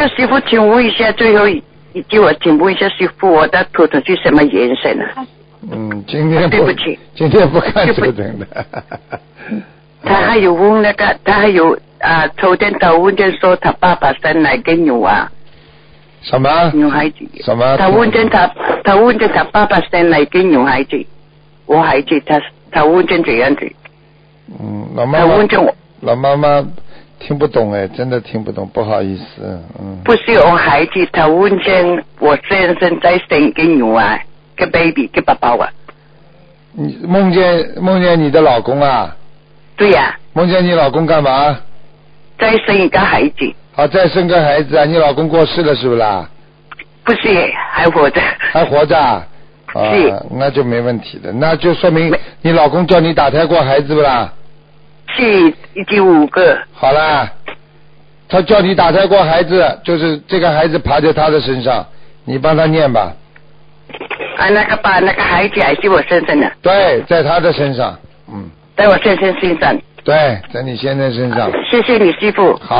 那师傅，请问一下，最后一句我请问一下师傅，我的图腾是什么颜色呢？ 今天对不起， 今天不看图腾的。 他还有问那个，他还有昨天他问见说他爸爸生了个女儿。 什么？ 女孩子。 什么？ 他问见他爸爸生了一个女孩子，我孩子他问见这样子。 老妈妈。 他问见我。 老妈妈听不懂哎，真的听不懂，不好意思。 不是我孩子，他问见我先生在生一个女儿，个 baby 个宝宝啊。 你梦见你的老公啊？ 对呀。 梦见你老公干嘛？ 再生一个孩子。 再生个孩子啊！你老公过世了是不是啦？ 不是，还活着。还活着啊？ 是。 那就没问题的，那就说明你老公叫你打胎过孩子不啦？ 是，已经5个。 好啦，他叫你打胎过孩子，就是这个孩子爬在他的身上，你帮他念吧。 那个孩子还是我先生的。 对，在他的身上。 在我先生身上。 对，在你先生身上。 谢谢你师傅。 好。